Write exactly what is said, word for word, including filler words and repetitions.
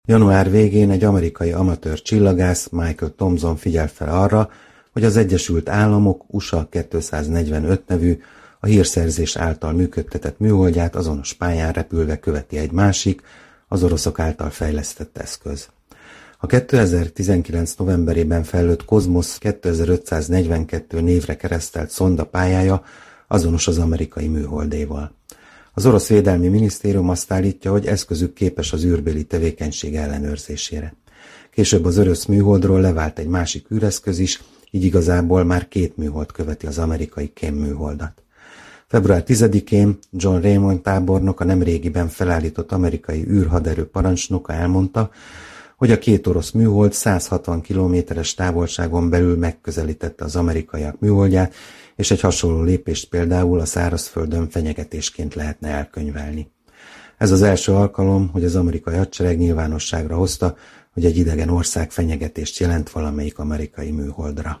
Január végén egy amerikai amatőr csillagász, Michael Thompson figyel fel arra, hogy az Egyesült Államok u es á kétszáznegyvenöt nevű, a hírszerzés által működtetett műholdját azonos pályán repülve követi egy másik, az oroszok által fejlesztett eszköz. A kétezer-tizenkilenc novemberében fejlőtt Cosmos kétezer-ötszáznegyvenkettő névre keresztelt szonda pályája azonos az amerikai műholdéval. Az orosz védelmi minisztérium azt állítja, hogy eszközük képes az űrbéli tevékenység ellenőrzésére. Később az orosz műholdról levált egy másik űreszköz is, így igazából már két műhold követi az amerikai kém műholdat. február tizedikén John Raymond tábornok, a nemrégiben felállított amerikai űrhaderő parancsnoka elmondta, hogy a két orosz műhold száz hatvan kilométeres távolságon belül megközelítette az amerikaiak műholdját, és egy hasonló lépést például a szárazföldön fenyegetésként lehetne elkönyvelni. Ez az első alkalom, hogy az amerikai hadsereg nyilvánosságra hozta, hogy egy idegen ország fenyegetést jelent valamelyik amerikai műholdra.